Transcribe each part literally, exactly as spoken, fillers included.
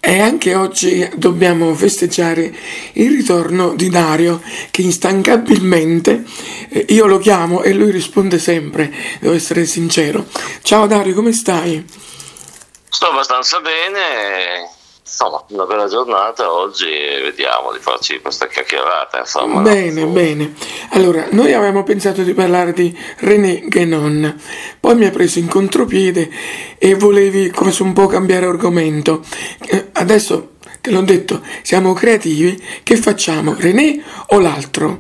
E anche oggi dobbiamo festeggiare il ritorno di Dario, che instancabilmente eh, io lo chiamo e lui risponde sempre, devo essere sincero. Ciao Dario, come stai? Sto abbastanza bene, insomma, una bella giornata oggi e vediamo di farci questa chiacchierata, insomma. Bene, no? bene. Allora, noi avevamo pensato di parlare di René Guénon, poi mi ha preso in contropiede e volevi come se un po' cambiare argomento. Eh, Adesso te l'ho detto, siamo creativi, che facciamo, René o l'altro?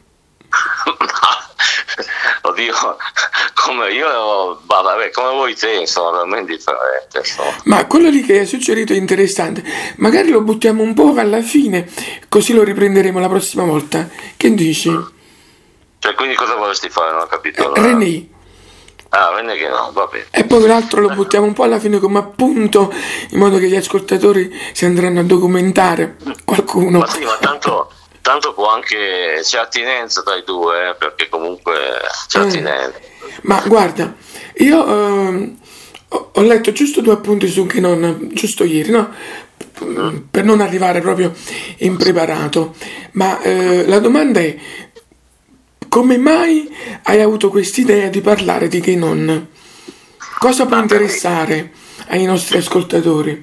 Oddio, come io, bah, vabbè, come vuoi te, insomma, per me è indifferente, insomma. Ma quello lì che hai suggerito è interessante, magari lo buttiamo un po' alla fine, così lo riprenderemo la prossima volta. Che dici? Cioè, quindi cosa vorresti fare? Non ho capito. Eh, Allora. René. Ah, René che no, va bene. E poi l'altro lo buttiamo un po' alla fine come appunto, in modo che gli ascoltatori si andranno a documentare. Qualcuno. Ma sì, ma tanto, tanto può anche, c'è attinenza tra i due, eh, perché comunque c'è Eh, attinenza. ma guarda, io ehm, ho, ho letto giusto due appunti su Guénon, giusto ieri, no? Per non arrivare proprio impreparato. Ma eh, la domanda è, come mai hai avuto quest'idea di parlare di Guénon? Cosa può Ma perché? interessare ai nostri ascoltatori?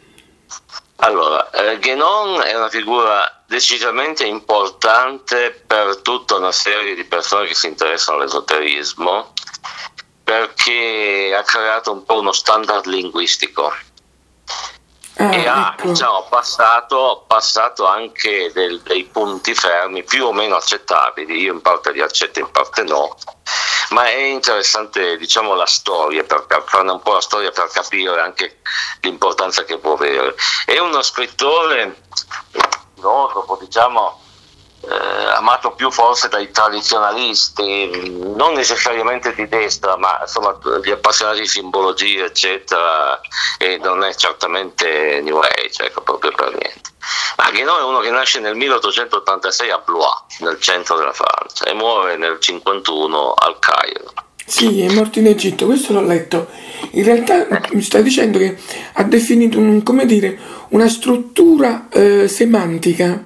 Allora, eh, Guénon è una figura decisamente importante per tutta una serie di persone che si interessano all'esoterismo, perché ha creato un po' uno standard linguistico e Ah, ha, ecco. diciamo, passato, passato anche del- dei punti fermi più o meno accettabili. Io in parte li accetto, in parte no, ma è interessante, diciamo, la storia, per cap- farne un po' la storia per capire anche l'importanza che può avere. È uno scrittore filosofo, diciamo, eh, amato più forse dai tradizionalisti, non necessariamente di destra, ma insomma gli appassionati di simbologia, eccetera, e non è certamente New Age, ecco, proprio per niente. Ma Guénon è uno che nasce nel milleottocentottantasei a Blois, nel centro della Francia, e muore nel cinquantuno al Cairo. Sì, è morto in Egitto, questo l'ho letto. In realtà mi sta dicendo che ha definito un, come dire, una struttura eh, semantica.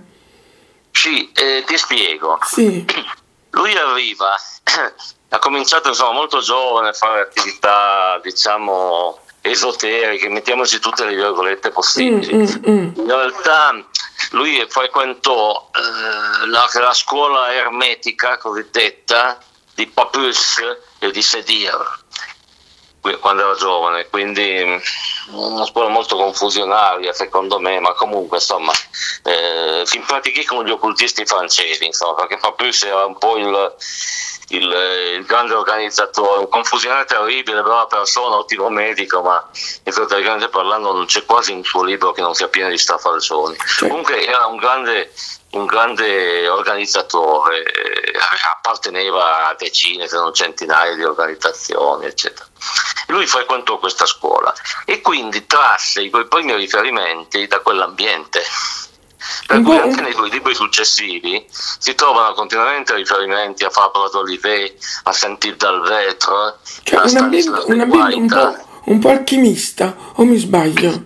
Sì, eh, ti spiego. Sì. Lui arriva, ha cominciato insomma molto giovane a fare attività, diciamo, esoteriche, mettiamoci tutte le virgolette Mm, possibili. mm, mm. In realtà lui frequentò eh, la, la scuola ermetica cosiddetta di Papus e di Sedir quando era giovane, quindi mh, una scuola molto confusionaria secondo me, ma comunque insomma eh, si impratichì con gli occultisti francesi, insomma, perché Papus era un po' il, il, il grande organizzatore, un confusionario terribile, brava persona, ottimo medico, ma esotericamente parlando non c'è quasi un suo libro che non sia pieno di strafalcioni. Cioè, Comunque era un grande un grande organizzatore, eh, apparteneva a decine se non centinaia di organizzazioni, eccetera. E lui frequentò questa scuola e quindi trasse i suoi primi riferimenti da quell'ambiente. Per un cui po', anche un- nei suoi libri successivi si trovano continuamente riferimenti a Fabio d'Olivet, a Saint-Yves d'Alvetre, cioè a un ambiente, Stanislas de un ambiente un Guaita. po', un po' alchimista, o mi sbaglio?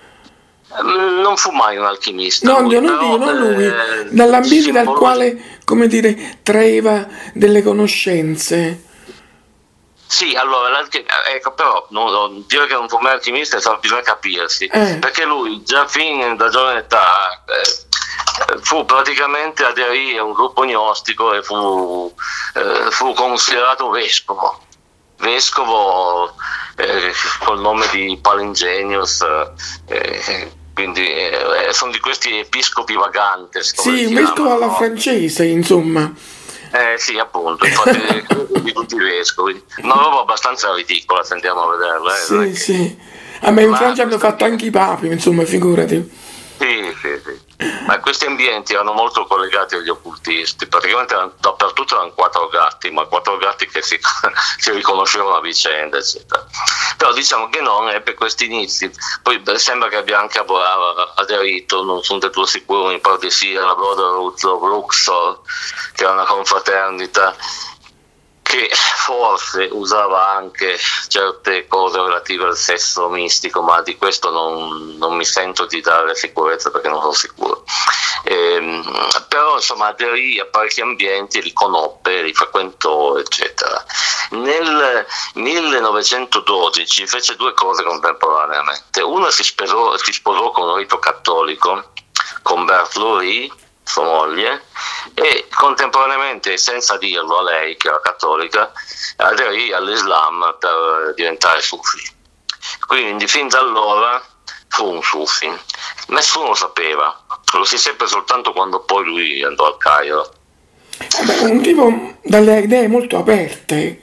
Mm, Non fu mai un alchimista No, lui, Dio, non dico, però non lui, eh, dall'ambiente dal simbolo- quale, come dire, traeva delle conoscenze. Sì, allora, l'alchi- ecco, però non, non- dire che non fu mai alchimista sa- bisogna capirsi, Eh, perché lui già fin da giovane età eh, fu praticamente aderì a un gruppo gnostico e fu, eh, fu considerato vescovo, vescovo eh, col nome di Palingenius, eh, quindi eh, sono di questi episcopi vagantes, come sì, li un vescovo alla chiamano. francese, insomma. Eh sì, appunto, infatti di tutti i vescovi. Una roba abbastanza ridicola, se andiamo a vederla, eh, non è Sì, che... sì. A me in Ma Francia hanno questo fatto anche ambiente, i papi, insomma, figurati. sì, sì, sì. Ma questi ambienti erano molto collegati agli occultisti, praticamente erano- dappertutto erano quattro gatti, ma quattro gatti che si, si riconoscevano a vicenda, eccetera. Però diciamo che non ebbe questi inizi, poi beh, sembra che abbia anche abo- a- aderito, non sono del tutto sicuro, mi pare di sì, alla Brotherhood of Luxor, che era una confraternita che forse usava anche certe cose relative al sesso mistico, ma di questo non, non mi sento di dare sicurezza perché non sono sicuro. Ehm, però insomma aderì a parecchi ambienti, li conobbe, li frequentò, eccetera. Nel millenovecentododici fece due cose contemporaneamente. Una, si sposò, si sposò con un rito cattolico, con Berthe Laurie, sua moglie, e contemporaneamente, senza dirlo a lei che era cattolica, aderì all'Islam per diventare sufi. Quindi fin da allora fu un sufi. Nessuno lo sapeva, lo si seppe soltanto quando poi lui andò al Cairo. Vabbè, un tipo dalle idee molto aperte.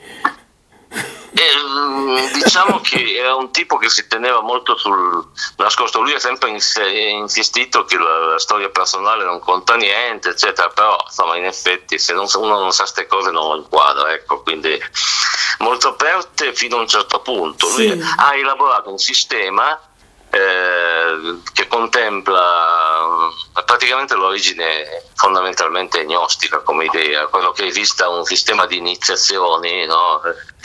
E, diciamo che era un tipo che si teneva molto sul nascosto. Lui ha sempre insistito che la, la storia personale non conta niente, eccetera, però insomma in effetti se non, uno non sa queste cose non lo inquadra, ecco, quindi molto aperte fino a un certo punto. Sì. Lui ha elaborato un sistema eh, che contempla praticamente l'origine fondamentalmente gnostica come idea, quello che esista un sistema di iniziazioni, no?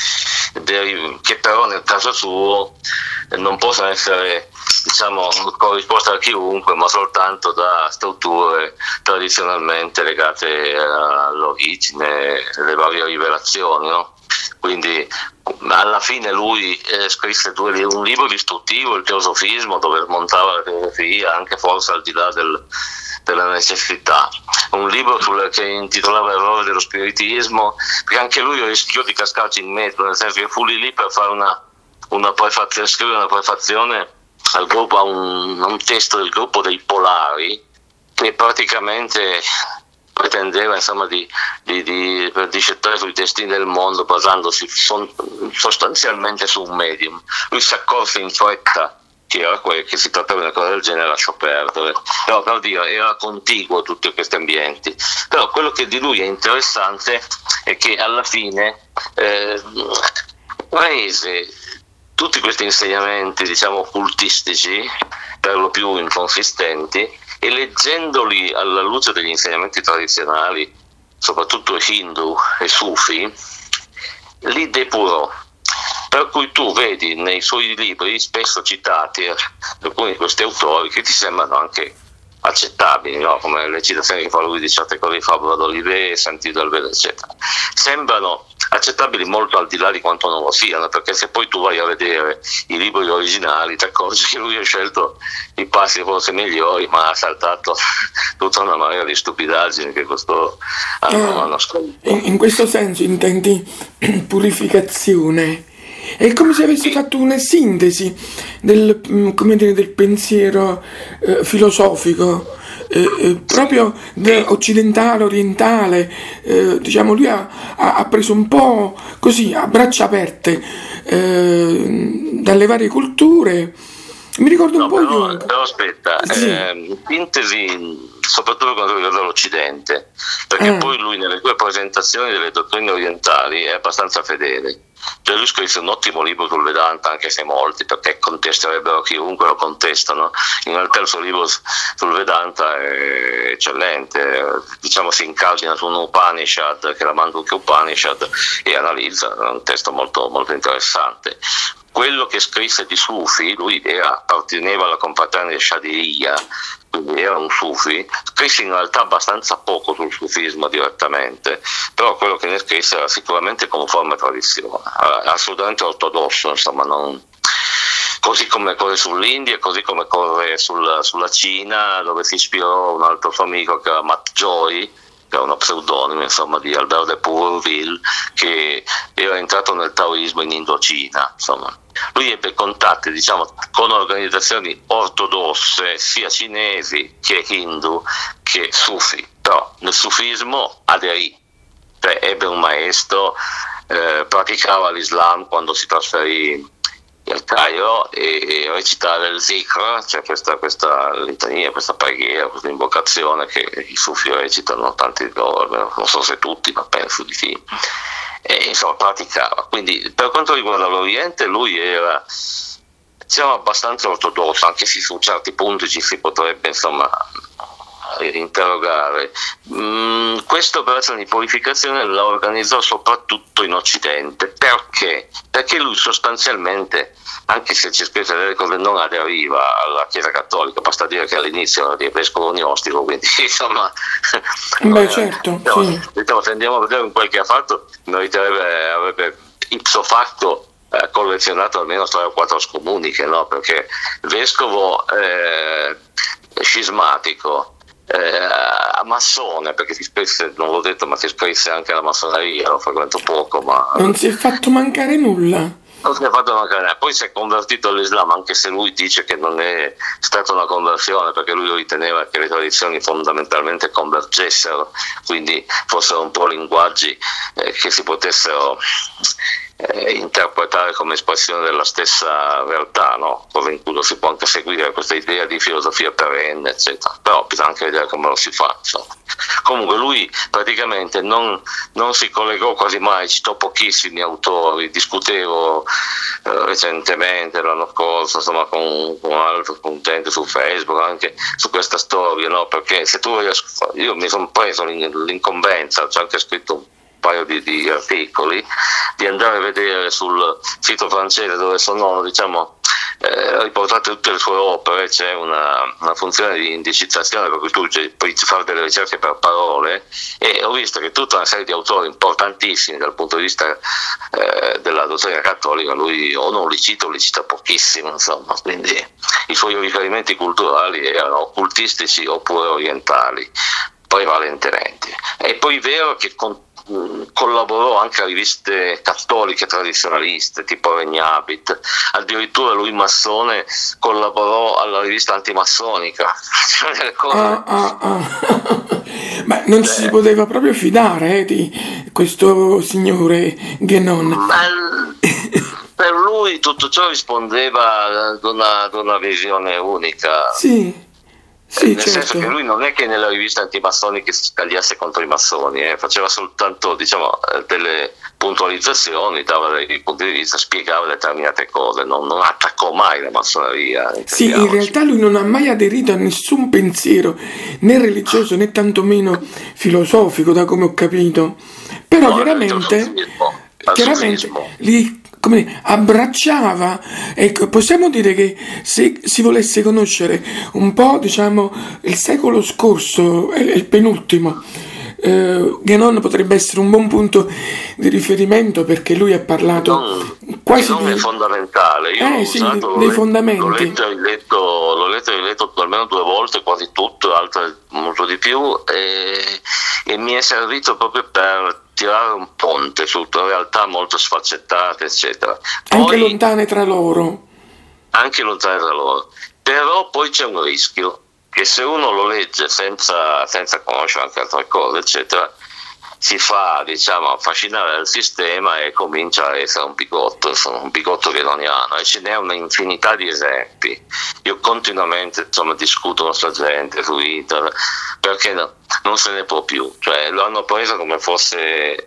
Che però nel caso suo non possono essere, diciamo, corrisposte a chiunque, ma soltanto da strutture tradizionalmente legate all'origine, alle varie rivelazioni, no? Quindi alla fine lui eh, scrisse due, un libro istruttivo, il Teosofismo, dove smontava la teosofia anche forse al di là del, della necessità, un libro sul, che intitolava Errore dello spiritismo, perché anche lui rischiò di cascarci in mezzo, nel senso che fu lì lì per fare una, una prefazione, scrivere una prefazione al gruppo, a un, a un testo del gruppo dei Polari, che praticamente pretendeva insomma di, di, di discettare sui destini del mondo basandosi son, sostanzialmente su un medium. Lui si accorse in fretta che era quel, che si trattava di una cosa del genere, lasciò perdere. Però per dire, era contiguo a tutti questi ambienti. Però quello che di lui è interessante è che alla fine eh, rese tutti questi insegnamenti, diciamo, occultistici, per lo più inconsistenti, e leggendoli alla luce degli insegnamenti tradizionali, soprattutto hindu e sufi, li depurò. Per cui tu vedi nei suoi libri spesso citati alcuni di questi autori che ti sembrano anche accettabili, no? Come le citazioni che fa lui di certe cose di Fabula d'Olivet, Sant'Ido del Velo, eccetera. Sembrano accettabili molto al di là di quanto non lo siano, perché se poi tu vai a vedere i libri originali ti accorgi che lui ha scelto i passi forse migliori, ma ha saltato tutta una marea di stupidaggini che questo hanno, hanno scritto. In, in questo senso intendi purificazione? È come se avessi fatto una sintesi del, come dire, del pensiero eh, filosofico, eh, eh, proprio de, occidentale, orientale, eh, diciamo lui ha, ha preso un po' così a braccia aperte eh, dalle varie culture. Mi ricordo no, un po' però, Jung. Però aspetta, sì. eh, sintesi soprattutto per quanto riguarda l'Occidente, perché ah. poi lui nelle due presentazioni delle dottrine orientali è abbastanza fedele. Cioè lui scrisse un ottimo libro sul Vedanta, anche se molti, perché contesterebbero chiunque lo contestano. In realtà il suo libro sul Vedanta è eccellente, diciamo si incardina su un Upanishad, che è la Mandukya Upanishad, e analizza, è un testo molto, molto interessante. Quello che scrisse di Sufi, lui era, apparteneva alla confraternita Shadiriya, quindi era un Sufi, scrisse in realtà abbastanza poco sul sufismo direttamente, però quello che ne scrisse era sicuramente conforme tradizione, assolutamente ortodosso, insomma, non, così come corre sull'India, così come corre sul, sulla Cina, dove si ispirò un altro suo amico che era Matt Joy, che era uno pseudonimo insomma di Albert de Pourville, che era entrato nel taoismo in Indocina, insomma. Lui ebbe contatti, diciamo, con organizzazioni ortodosse, sia cinesi che hindu che sufi, però nel sufismo aderì, cioè ebbe un maestro, eh, praticava l'Islam quando si trasferì al Cairo e recitare il zikr, cioè questa, questa litania, questa preghiera, questa invocazione che i sufi recitano tanti loro, non so se tutti, ma penso di sì. E insomma praticava. Quindi per quanto riguarda l'Oriente lui era, diciamo, abbastanza ortodosso, anche se su certi punti ci si potrebbe insomma interrogare. Mm, questa operazione di purificazione la organizzò soprattutto in Occidente. Perché? Perché lui sostanzialmente, anche se c'è scritto delle cose, non aderiva alla Chiesa Cattolica, basta dire che all'inizio era di vescovo gnostico, quindi insomma... Beh, certo, diciamo, sì. diciamo, se andiamo a vedere un quel che ha fatto, meriterebbe, avrebbe ipso facto eh, collezionato almeno tre o quattro scomuniche, no? Perché vescovo eh, scismatico, eh, massone, perché si iscrisse, non l'ho detto, ma si iscrisse anche alla massoneria, lo frequento poco, ma... Non si è fatto mancare nulla. Non si è fatto mancare, poi si è convertito all'Islam, anche se lui dice che non è stata una conversione, perché lui riteneva che le tradizioni fondamentalmente convergessero, quindi fossero un po' linguaggi eh, che si potessero eh, interpretare come espressione della stessa realtà, no? Cosa in cui lo si può anche seguire questa idea di filosofia perenne, eccetera. Però bisogna anche vedere come lo si fa, insomma. Comunque lui praticamente non, non si collegò quasi mai, citò pochissimi autori. Discutevo eh, recentemente, l'anno scorso, insomma, con, con un altro contento su Facebook anche su questa storia, no? Perché se tu io mi sono preso l'incombenza, c'è anche scritto un paio di, di articoli, di andare a vedere sul sito francese dove sono, diciamo, eh, riportate tutte le sue opere. C'è una, una funzione di indicizzazione per cui tu puoi fare delle ricerche per parole, e ho visto che tutta una serie di autori importantissimi dal punto di vista eh, della dottrina cattolica lui o non li cita o li cita pochissimo, insomma, quindi i suoi riferimenti culturali erano occultistici oppure orientali prevalentemente. E poi è vero che con collaborò anche a riviste cattoliche tradizionaliste tipo Regnabit, addirittura lui massone collaborò alla rivista antimassonica. ah, ah, ah. Beh, non ci si poteva proprio fidare eh, di questo signore Guénon. Ma per lui tutto ciò rispondeva ad una, ad una visione unica. Sì. Sì, nel certo. senso che lui non è che nella rivista antimassoniche si scagliasse contro i massoni, eh, faceva soltanto, diciamo, delle puntualizzazioni, dava dei punti di vista, spiegava determinate cose, non, non attaccò mai la massoneria. Sì, in realtà lui non ha mai aderito a nessun pensiero, né religioso né tantomeno filosofico, da come ho capito. Però no, chiaramente, chiaramente li come abbracciava, ecco, possiamo dire che se si volesse conoscere un po', diciamo, il secolo scorso, il penultimo, eh, Guénon potrebbe essere un buon punto di riferimento, perché lui ha parlato non, quasi non di... è fondamentale. Io eh, l'ho sì, usato, dei l'ho fondamenti. L'ho letto e riletto, l'ho letto e riletto almeno due volte, quasi tutto, altre molto di più, e, e mi è servito proprio per tirare un ponte su realtà molto sfaccettate, eccetera. Poi, anche lontane tra loro. Anche lontane tra loro. Però poi c'è un rischio, che se uno lo legge senza, senza conoscere anche altre cose, eccetera, si fa, diciamo, affascinare dal sistema e comincia a essere un bigotto, insomma, un bigotto guénoniano, e ce n'è una infinità di esempi. Io continuamente, insomma, discuto con questa gente su internet, perché no, non se ne può più, cioè lo hanno preso come fosse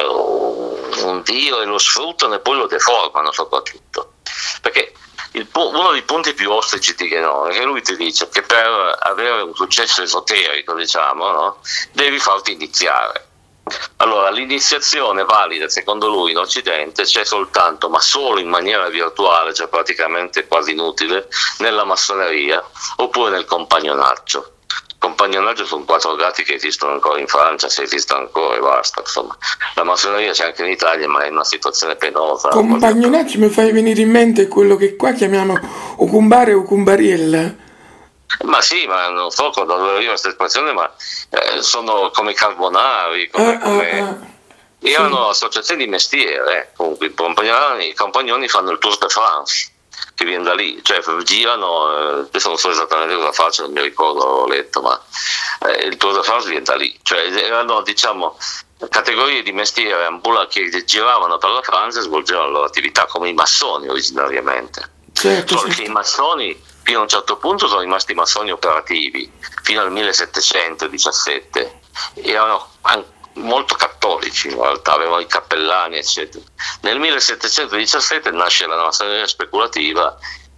uh, un dio e lo sfruttano e poi lo deformano soprattutto, perché il, uno dei punti più ostici di Guénon è che lui ti dice che per avere un successo esoterico, diciamo, no, devi farti iniziare. Allora, l'iniziazione valida secondo lui in Occidente c'è soltanto, ma solo in maniera virtuale, cioè praticamente quasi inutile, nella massoneria oppure nel compagnonaggio. Compagnonaggio sono quattro gatti che esistono ancora in Francia, se esistono ancora e basta, insomma. La massoneria c'è anche in Italia, ma è una situazione penosa. Compagnonaggio mi fai venire in mente quello che qua chiamiamo ucumbare o ucumbariella. Ma sì, ma non so da dove arriva questa espressione, ma eh, sono come carbonari, come, ah, come... Ah, ah. erano Sì. associazioni di mestiere, eh. Comunque i compagnoni, i compagnoni fanno il Tour de France, che viene da lì, cioè girano, eh, adesso non so esattamente cosa faccio, non mi ricordo, ho letto, ma eh, il Tour de France viene da lì, cioè erano, diciamo, categorie di mestiere ambula che giravano per la Francia e svolgevano la loro attività, come i massoni originariamente. Certo, Solo certo. che i massoni fino a un certo punto sono rimasti massoni operativi, fino al millesettecentodiciassette, erano molto cattolici in realtà, avevano i cappellani eccetera. Nel millesettecentodiciassette nasce la massoneria speculativa,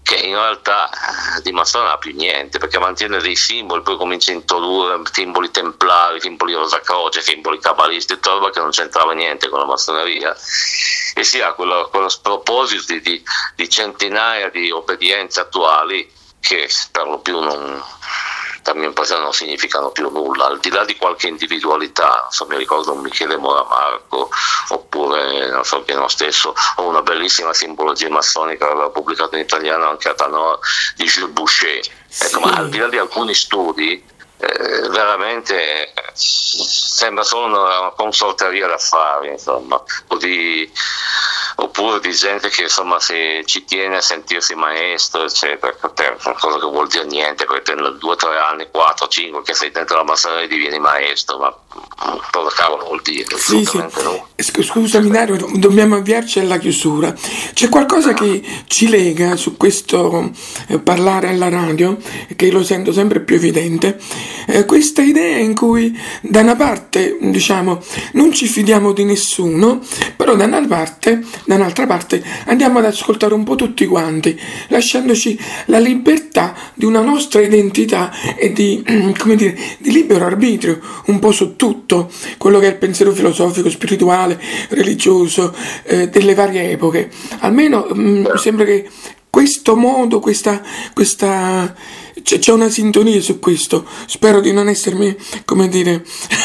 che in realtà di massone non ha più niente, perché mantiene dei simboli, poi comincia a introdurre simboli templari, simboli rosa croce, simboli cabalisti, roba che non c'entrava niente con la massoneria, e si ha quello, quello sproposito di, di, di centinaia di obbedienze attuali che per lo più non, per mia impressione, non significano più nulla, al di là di qualche individualità. Non so, mi ricordo un Michele Moramarco, oppure non so, Pieno stesso, o una bellissima simbologia massonica che aveva pubblicato in italiano anche a Tanor di Jules Boucher. Sì. Ecco, ma al di là di alcuni studi, eh, veramente sembra solo una, una consorteria d'affari, insomma, così, oppure di gente che insomma si, ci tiene a sentirsi maestro, eccetera, cosa che vuol dire niente, perché due, tre anni, quattro, cinque che sei dentro la massoneria divieni maestro, ma cosa cavolo vuol dire? Sì, sì. No. Scusami Dario, dobbiamo avviarci alla chiusura. C'è qualcosa che ci lega su questo eh, parlare alla radio, che lo sento sempre più evidente, eh, questa idea in cui da una parte, diciamo, non ci fidiamo di nessuno, però da una parte, da un'altra parte andiamo ad ascoltare un po' tutti quanti, lasciandoci la libertà di una nostra identità e di, come dire, di libero arbitrio un po' su tutto quello che è il pensiero filosofico, spirituale, religioso, eh, delle varie epoche. Almeno mi sembra che questo modo, questa, questa c'è, c'è una sintonia su questo. Spero di non essermi, come dire,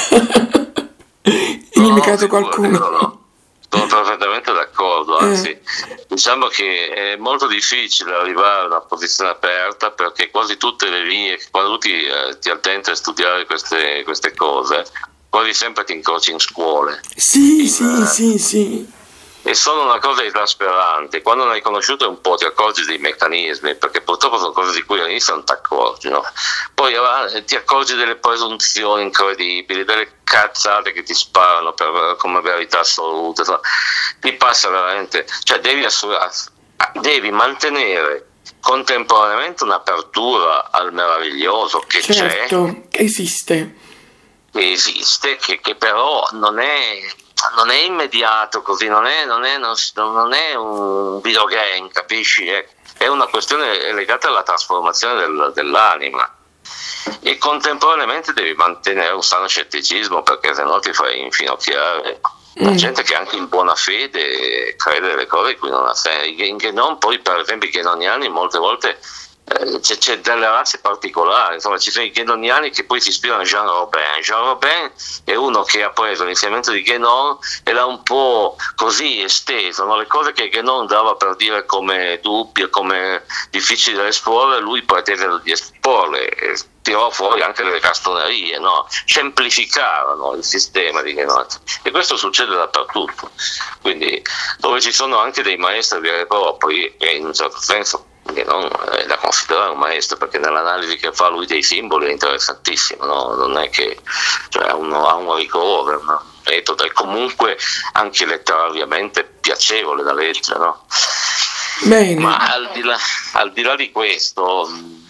inimicato no, qualcuno. No. Sono perfettamente d'accordo, anzi eh. diciamo che è molto difficile arrivare a una posizione aperta, perché quasi tutte le linee, quando tu ti, eh, ti attenti a studiare queste, queste cose, quasi sempre ti incroci in scuole. Sì, in, sì, eh, sì, sì. E sono una cosa esasperante. Quando ne hai conosciuto un po' ti accorgi dei meccanismi, perché purtroppo sono cose di cui all'inizio non ti accorgi, no? Poi eh, ti accorgi delle presunzioni incredibili, delle cazzate che ti sparano per, come verità assolute. Insomma, ti passa veramente, cioè devi, assur- devi mantenere contemporaneamente un'apertura al meraviglioso che certo, c'è, che esiste, che esiste, che, che però non è non è immediato così, non è, non è, non, non è un videogame, capisci? È, è una questione legata alla trasformazione del, dell'anima, e contemporaneamente devi mantenere un sano scetticismo, perché sennò ti fai infinocchiare la mm. gente che anche in buona fede crede delle cose in cui non ha senso. In Guénon, poi per esempio i guénoniani molte volte eh, c'è, c'è delle razze particolari, insomma ci sono i guénoniani che poi si ispirano a Jean Robin. Jean Robin è uno che ha preso l'insegnamento di Guénon e l'ha un po' così esteso, no? Le cose che Guénon dava per dire come dubbie, come difficili da esporre, lui pretese di esporle, e tirò fuori anche delle castonerie, no? Semplificarono il sistema di Guénon, e questo succede dappertutto. Quindi dove ci sono anche dei maestri veri e propri, e in un certo senso non è da considerare un maestro, perché nell'analisi che fa lui dei simboli è interessantissimo, no? Non è che, cioè, uno ha un rigore, un metodo, è comunque anche letterariamente piacevole da leggere, no? Bene. Ma al di là, al di là di questo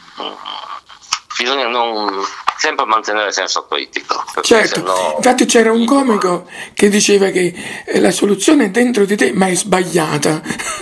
bisogna non sempre mantenere senso critico, certo, sennò... infatti c'era un comico che diceva che la soluzione è dentro di te ma è sbagliata.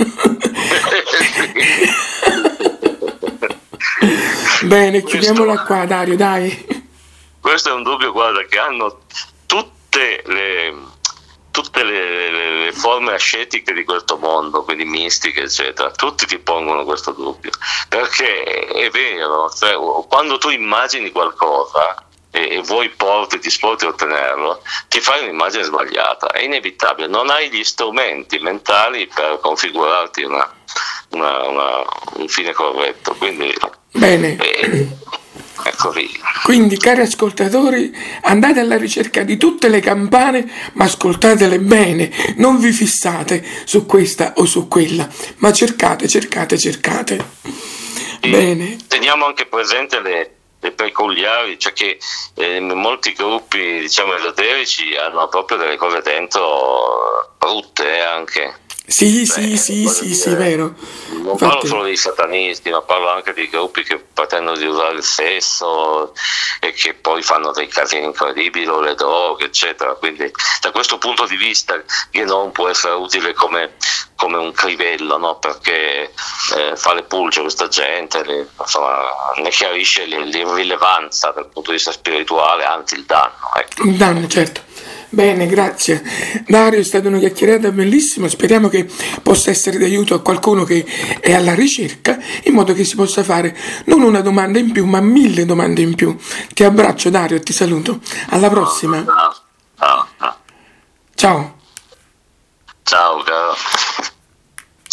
Bene, chiudiamola questo, qua Dario, dai. Questo è un dubbio, guarda, che hanno tutte le tutte le, le, le forme ascetiche di questo mondo, quindi mistiche eccetera, tutti ti pongono questo dubbio, perché è vero, cioè, quando tu immagini qualcosa e, e vuoi porti, ti sporti a ottenerlo, ti fai un'immagine sbagliata, è inevitabile, non hai gli strumenti mentali per configurarti una, una, una, un fine corretto, quindi bene. Eh, è così. Quindi, cari ascoltatori, andate alla ricerca di tutte le campane, ma ascoltatele bene, non vi fissate su questa o su quella, ma cercate, cercate, cercate. E bene. Teniamo anche presente le, le peculiari, cioè che eh, molti gruppi, diciamo, esoterici hanno proprio delle cose dentro brutte, eh, anche. Sì, sì, Cioè, sì, voglio sì, sì, dire, vero. non parlo Infatti, solo dei satanisti, ma parlo anche di gruppi che pretendono di usare il sesso e che poi fanno dei casini incredibili, o le droghe, eccetera. Quindi da questo punto di vista non può essere utile come, come un crivello, no? Perché eh, fa le pulce questa gente, le, insomma, ne chiarisce l'irrilevanza dal punto di vista spirituale, anzi il danno. Ecco. un danno, certo. Bene, grazie. Dario, è stata una chiacchierata bellissima, speriamo che possa essere d'aiuto a qualcuno che è alla ricerca, in modo che si possa fare non una domanda in più, ma mille domande in più. Ti abbraccio Dario e ti saluto. Alla prossima. Ciao, ciao, Ciao. ciao, caro.